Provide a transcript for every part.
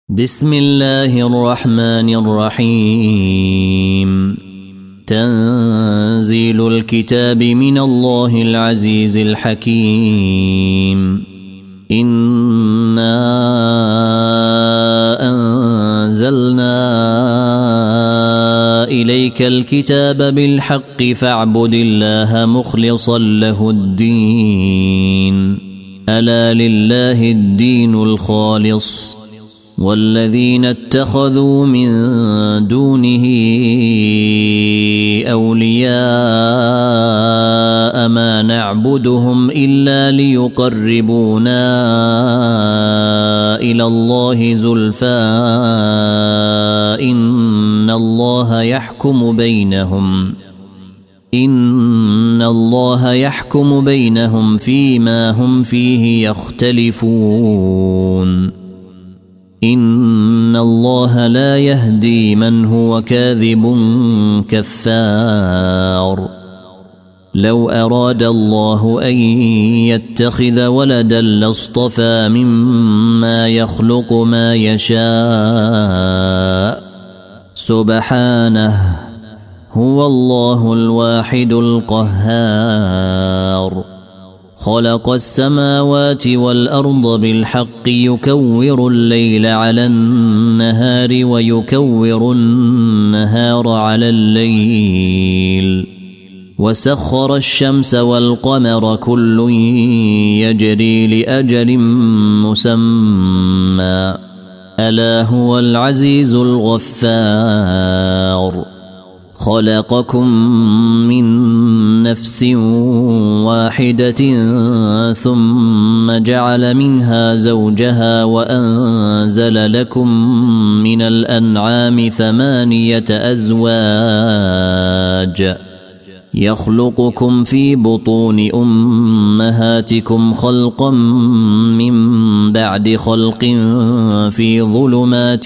بسم الله الرحمن الرحيم. تنزيل الكتاب من الله العزيز الحكيم. إنا أنزلنا إليك الكتاب بالحق فاعبد الله مخلصا له الدين. ألا لله الدين الخالص والذين اتخذوا من دونه أولياء ما نعبدهم إلا ليقربونا إلى الله زلفى إن الله يحكم بينهم فيما هم فيه يختلفون. إن الله لا يهدي من هو كاذب كفار. لو أراد الله أن يتخذ ولدا لاصطفى مما يخلق ما يشاء سبحانه هو الله الواحد القهار. خلق السماوات والأرض بالحق يكور الليل على النهار ويكور النهار على الليل وسخر الشمس والقمر كل يجري لأجل مسمى ألا هو العزيز الغفار. خلقكم من نفس واحدة ثم جعل منها زوجها وأنزل لكم من الأنعام 8 أزواج يخلقكم في بطون أمهاتكم خلقا من بعد خلق في ظلمات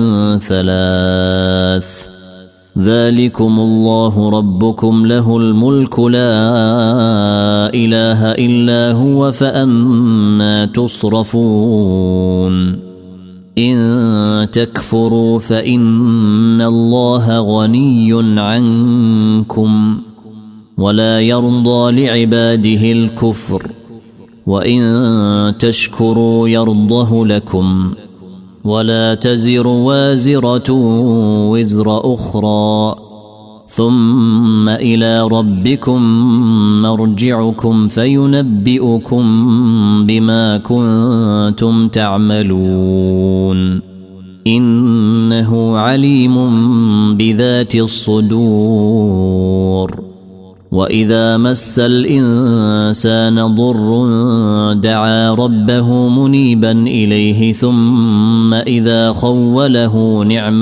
3. ذلكم الله ربكم له الملك لا إله إلا هو فأنا تصرفون. إن تكفروا فإن الله غني عنكم ولا يرضى لعباده الكفر وإن تشكروا يرضه لكم ولا تزر وازرة وزر أخرى ثم إلى ربكم مرجعكم فينبئكم بما كنتم تعملون. إنه عليم بذات الصدور. وإذا مس الإنسان ضر دعا ربه منيبا إليه ثم إذا خوله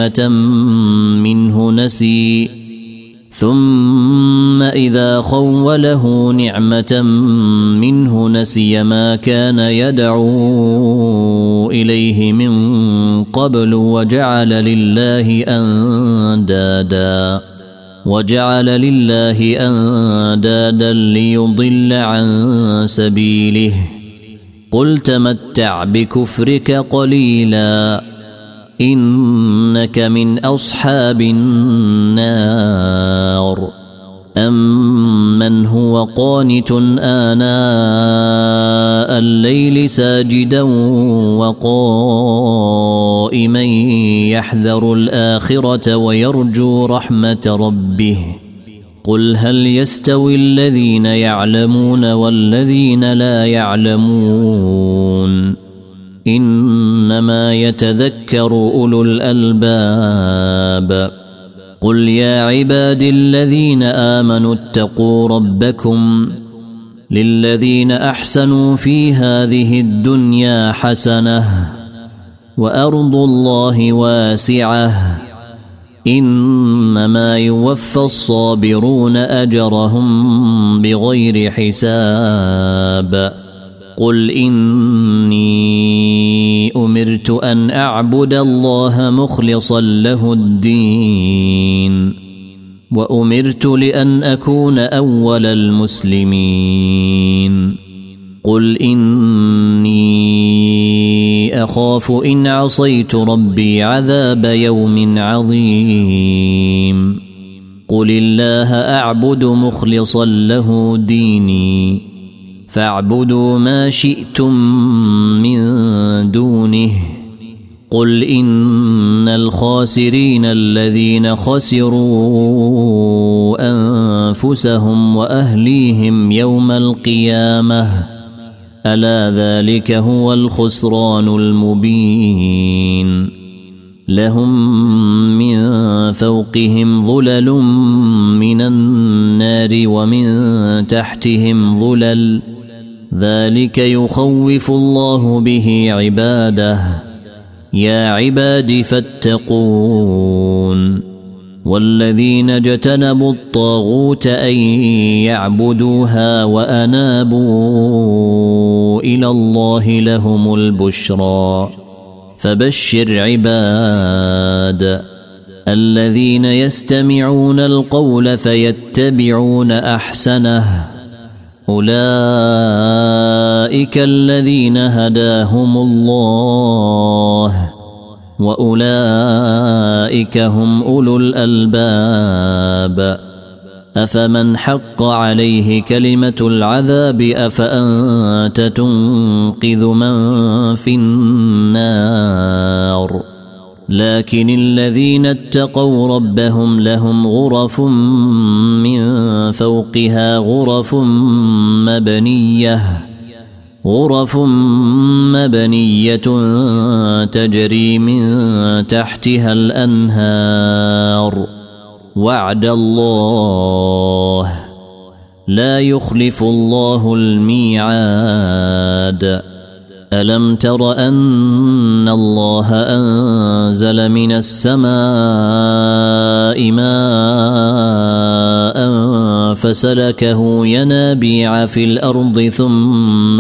نعمة منه نسي ما كان يدعو إليه من قبل وجعل لله أندادا ليضل عن سبيله. قل تمتع بكفرك قليلا إنك من أصحاب النار. أمن هو قانت آناء الليل ساجدا وقائما يحذر الآخرة ويرجو رحمة ربه. قل هل يستوي الذين يعلمون والذين لا يعلمون إنما يتذكر أولو الألباب. قل يا عبادي الذين آمنوا اتقوا ربكم للذين أحسنوا في هذه الدنيا حسنة وأرض الله واسعة إنما يوفى الصابرون أجرهم بغير حساب. قل إني أمرت أن أعبد الله مخلصا له الدين وأمرت لأن أكون أول المسلمين. قل إني أخاف إن عصيت ربي عذاب يوم عظيم قل الله أعبد مخلصا له ديني فاعبدوا ما شئتم من دونه قل إن الخاسرين الذين خسروا أنفسهم وأهليهم يوم القيامة ألا ذلك هو الخسران المبين لهم من فوقهم ظلل من النار ومن تحتهم ظلل ذلك يخوف الله به عباده يا عباد فاتقون والذين اجتنبوا الطاغوت أن يعبدوها وأنابوا إلى الله لهم البشرى فبشر عباد الذين يستمعون القول فيتبعون أحسنه أولئك الذين هداهم الله وأولئك هم أولو الألباب أفمن حق عليه كلمة العذاب أفأنت تنقذ من في النار لكن الذين اتقوا ربهم لهم غرف من فوقها غرف مبنية تجري من تحتها الأنهار وعد الله لا يخلف الله الميعاد ألم تر أن الله أنزل من السماء ماء فسلكه ينابيع في الأرض ثم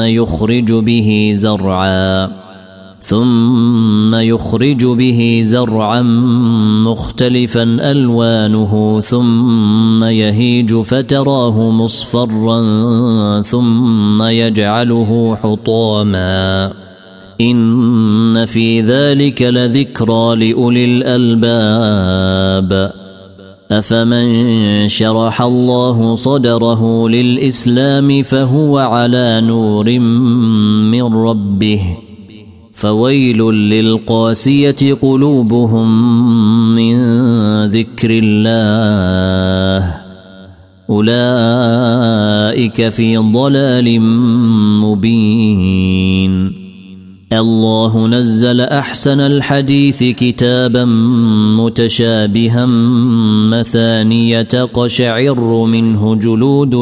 يخرج به زرعا مختلفا ألوانه ثم يهيج فتراه مصفرا ثم يجعله حطاما إن في ذلك لذكرى لأولي الألباب أفمن شرح الله صدره للإسلام فهو على نور من ربه فويل للقاسية قلوبهم من ذكر الله أولئك في ضلال مبين الله نزل أحسن الحديث كتابا متشابها مثانية تقشعر منه جلود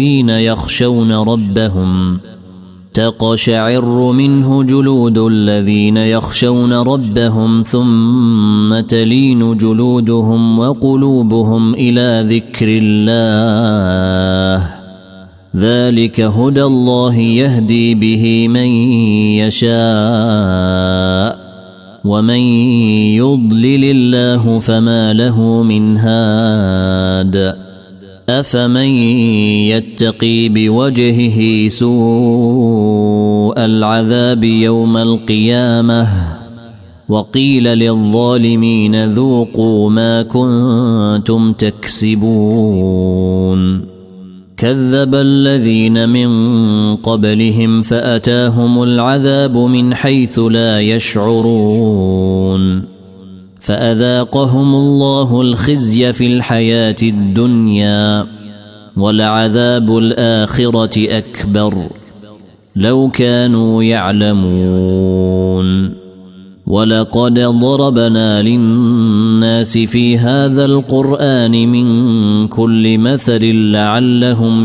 الذين يخشون ربهم ثم تلين جلودهم وقلوبهم إلى ذكر الله ذلك هدى الله يهدي به من يشاء ومن يضلل الله فما له من هاد أفمن يتقي بوجهه سوء العذاب يوم القيامة وقيل للظالمين ذوقوا ما كنتم تكسبون كذب الذين من قبلهم فأتاهم العذاب من حيث لا يشعرون فأذاقهم الله الخزي في الحياة الدنيا ولعذاب الآخرة أكبر لو كانوا يعلمون ولقد ضربنا للناس في هذا القرآن من كل مثل لعلهم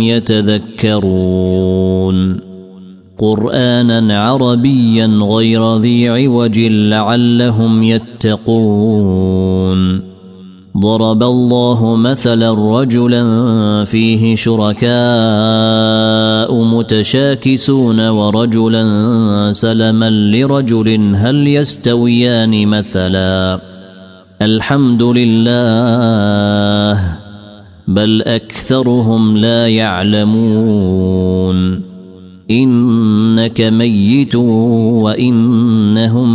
يتذكرون قرآنا عربيا غير ذي عوج لعلهم يتقون ضرب الله مثلا رجلا فيه شركاء متشاكسون ورجلا سلما لرجل هل يستويان مثلا الحمد لله بل أكثرهم لا يعلمون إنك ميت وإنهم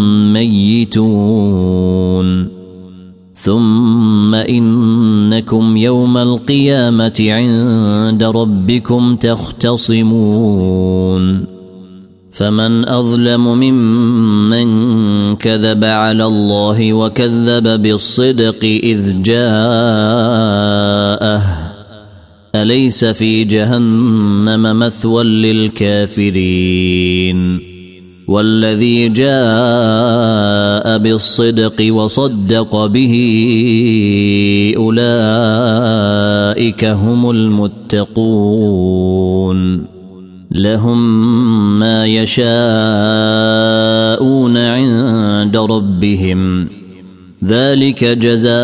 ميتون ثم إنكم يوم القيامة عند ربكم تختصمون فمن أظلم ممن كذب على الله وكذب بالصدق إذ جاءه أليس في جهنم مثوى للكافرين والذي جاء بالصدق وصدق به أولئك هم المتقون لهم ما يشاءون عند ربهم ذلك جزاء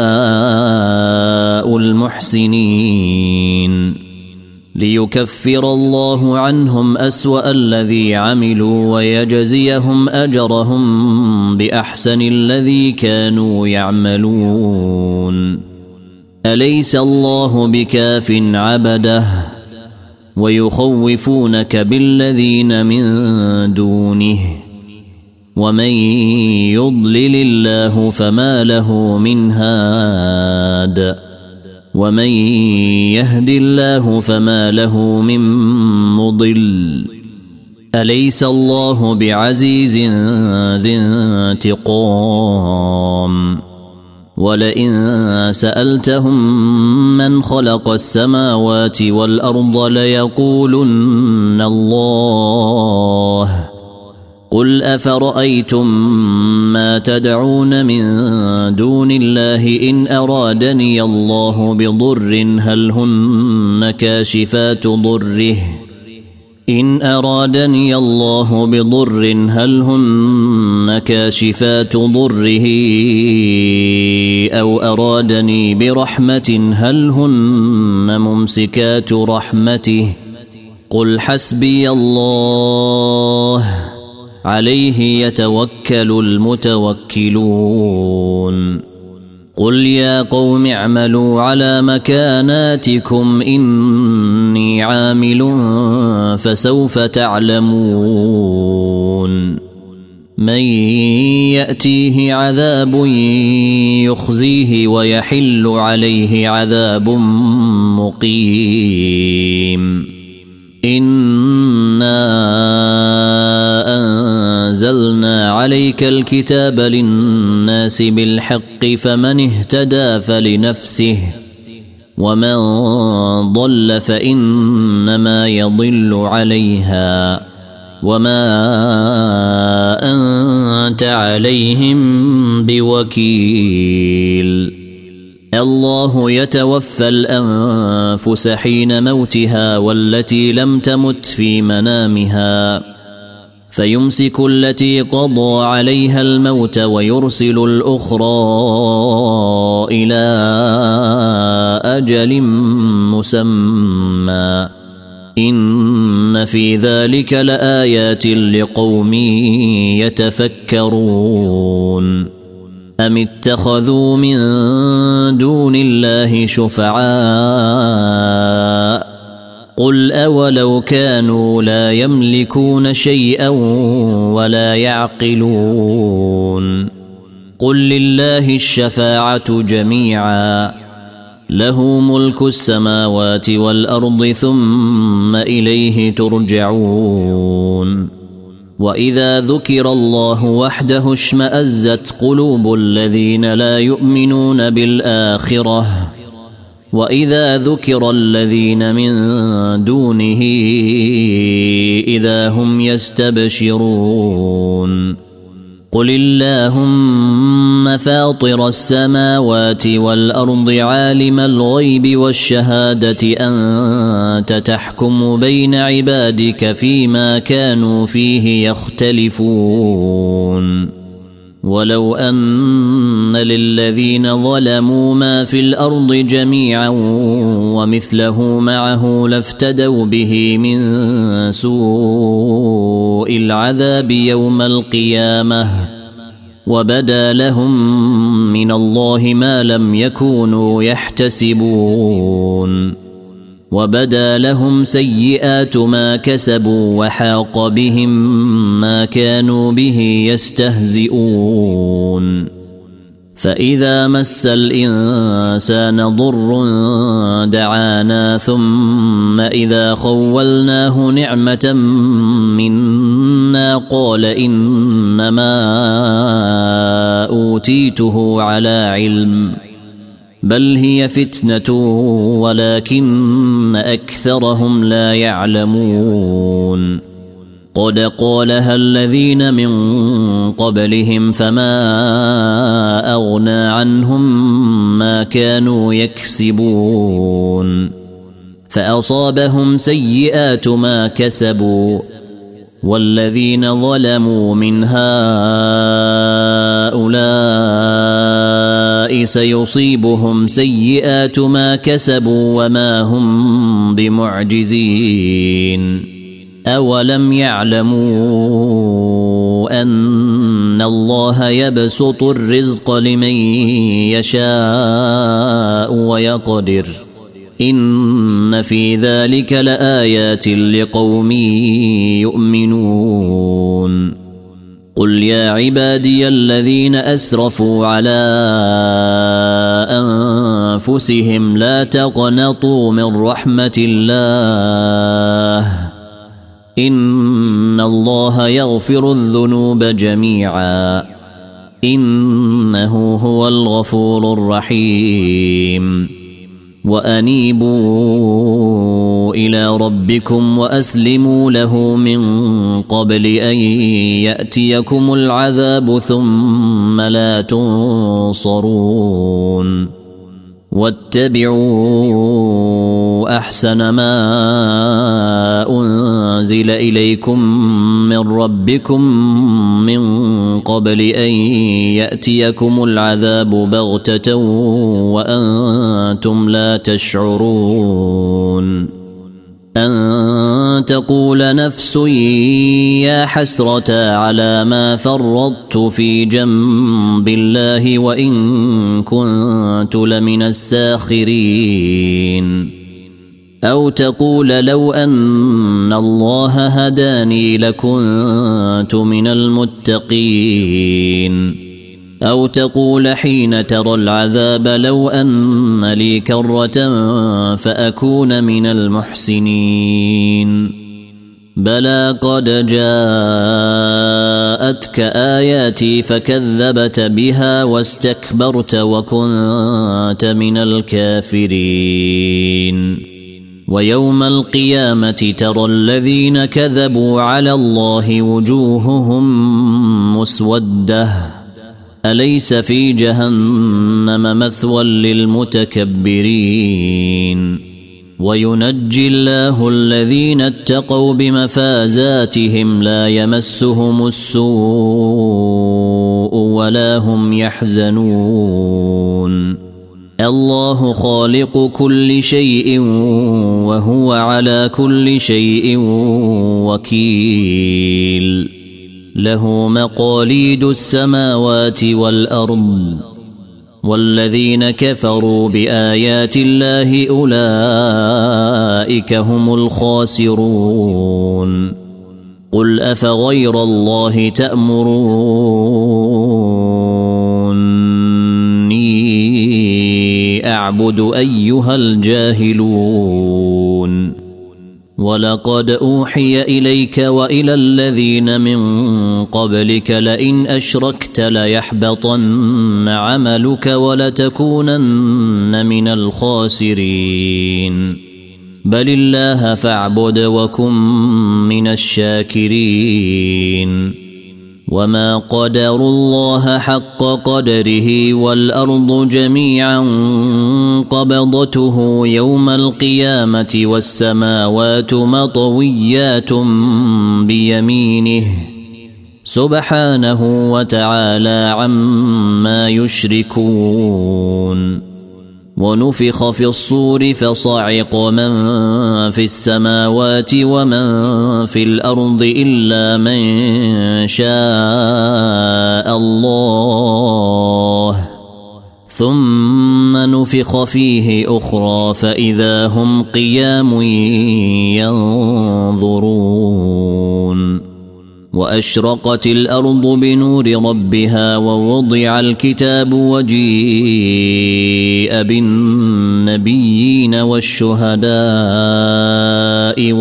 المحسنين ليكفر الله عنهم أسوأ الذي عملوا ويجزيهم أجرهم بأحسن الذي كانوا يعملون أليس الله بكاف عبده ويخوفونك بالذين من دونه ومن يضلل الله فما له من هاد ومن يهد الله فما له من مضل أليس الله بعزيز ذي انتقام ولئن سألتهم من خلق السماوات والأرض ليقولن الله قل أفرأيتم ما تدعون من دون الله إن أرادني الله بضر هل هن كاشفات ضره إن أرادني الله بضر هل هن كاشفات ضره أو أرادني برحمة هل هن ممسكات رحمته قل حسبي الله عليه يتوكل المتوكلون قل يا قوم اعملوا على مكاناتكم إني عامل فسوف تعلمون من يأتيه عذاب يخزيه ويحل عليه عذاب مقيم إنا أنزلنا عليك الكتاب للناس بالحق فمن اهتدى فلنفسه ومن ضل فإنما يضل عليها وما أنت عليهم بوكيل الله يتوفى الأنفس حين موتها والتي لم تمت في منامها فيمسك التي قضى عليها الموت ويرسل الأخرى إلى أجل مسمى إن في ذلك لآيات لقوم يتفكرون أم اتخذوا من دون الله شفعاء قل أولو كانوا لا يملكون شيئا ولا يعقلون قل لله الشفاعة جميعا له ملك السماوات والأرض ثم إليه ترجعون وإذا ذكر الله وحده اشمأزت قلوب الذين لا يؤمنون بالآخرة وإذا ذكر الذين من دونه إذا هم يستبشرون قل اللهم فاطر السماوات والأرض عالم الغيب والشهادة أنت تحكم بين عبادك فيما كانوا فيه يختلفون ولو أن للذين ظلموا ما في الأرض جميعا ومثله معه لافتدوا به من سوء العذاب يوم القيامة وبدا لهم من الله ما لم يكونوا يحتسبون وبدا لهم سيئات ما كسبوا وحاق بهم ما كانوا به يستهزئون فإذا مس الإنسان ضر دعانا ثم إذا خولناه نعمة منا قال إنما أوتيته على علم بل هي فتنة ولكن أكثرهم لا يعلمون قد قالها الذين من قبلهم فما أغنى عنهم ما كانوا يكسبون فأصابهم سيئات ما كسبوا والذين ظلموا من هؤلاء سيصيبهم سيئات ما كسبوا وما هم بمعجزين أولم يعلموا أن الله يبسط الرزق لمن يشاء ويقدر إن في ذلك لآيات لقوم يؤمنون قل يا عبادي الذين أسرفوا على أنفسهم لا تقنطوا من رحمة الله إن الله يغفر الذنوب جميعا إنه هو الغفور الرحيم وأنيبوا إلى ربكم وأسلموا له من قبل أن يأتيكم العذاب ثم لا تنصرون واتبعوا أحسن ما أنزل إليكم من ربكم من قبل أن يأتيكم العذاب بغتة وأنتم لا تشعرون أن تقول نفس يا حسرة على ما فرطت في جنب الله وإن كنت لمن الساخرين أو تقول لو أن الله هداني لكنت من المتقين أو تقول حين ترى العذاب لو أن لي كرة فأكون من المحسنين بلى قد جاءتك آياتي فكذبت بها واستكبرت وكنت من الكافرين ويوم القيامة ترى الذين كذبوا على الله وجوههم مسودة أليس في جهنم مثوى للمتكبرين وينجي الله الذين اتقوا بمفازاتهم لا يمسهم السوء ولا هم يحزنون الله خالق كل شيء وهو على كل شيء وكيل له مقاليد السماوات والأرض والذين كفروا بآيات الله أولئك هم الخاسرون قل أفغير الله تأمروني أعبد أيها الجاهلون ولقد أوحي إليك وإلى الذين من قبلك لئن أشركت ليحبطن عملك ولتكونن من الخاسرين بل الله فاعبد وكن من الشاكرين وما قدروا الله حق قدره والأرض جميعا قبضته يوم القيامة والسماوات مطويات بيمينه سبحانه وتعالى عما يشركون ونفخ في الصور فصعق من في السماوات ومن في الأرض إلا من شاء الله ثم نفخ ونفخ فيه أخرى فإذا هم قيام ينظرون وأشرقت الأرض بنور ربها ووضع الكتاب وجيء بالنبيين والشهداء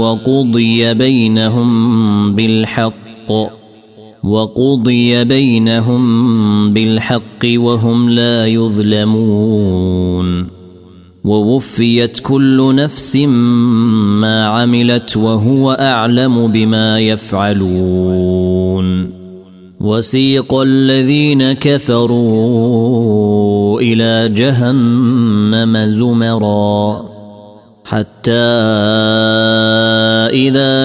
وقضي بينهم بالحق وهم لا يظلمون ووفيت كل نفس ما عملت وهو أعلم بما يفعلون وسيق الذين كفروا إلى جهنم زمرا حتى إذا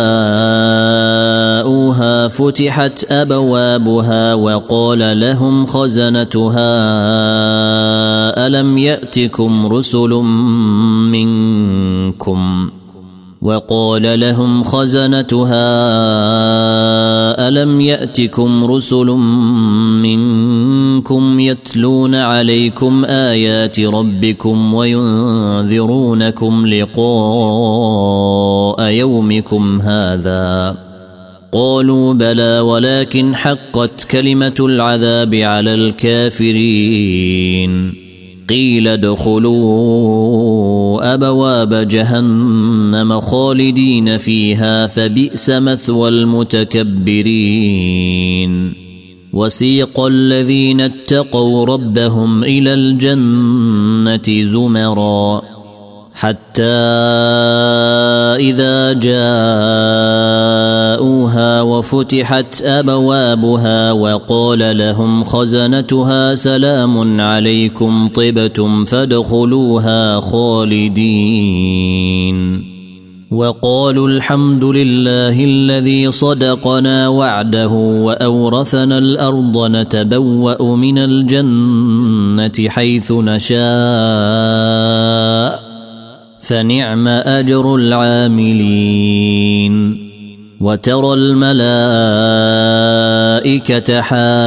جاءوها فتحت أبوابها وقال لهم خزنتها ألم يأتكم رسل منكم يتلون عليكم آيات ربكم وينذرونكم لقاء يومكم هذا قالوا بلى ولكن حقت كلمة العذاب على الكافرين قيل ادخلوا أبواب جهنم خالدين فيها فبئس مثوى المتكبرين وسيق الذين اتقوا ربهم إلى الجنة زمرا حتى إذا جاءوها وفتحت أبوابها وقال لهم خزنتها سلام عليكم طبتم فادخلوها خالدين وقالوا الحمد لله الذي صدقنا وعده وأورثنا الأرض نتبوأ من الجنة حيث نشاء فنعم أجر العاملين وترى الملائكة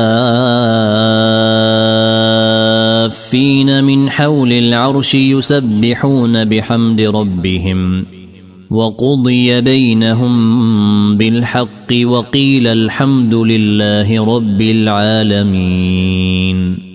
حافين من حول العرش يسبحون بحمد ربهم وقضي بينهم بالحق وقيل الحمد لله رب العالمين.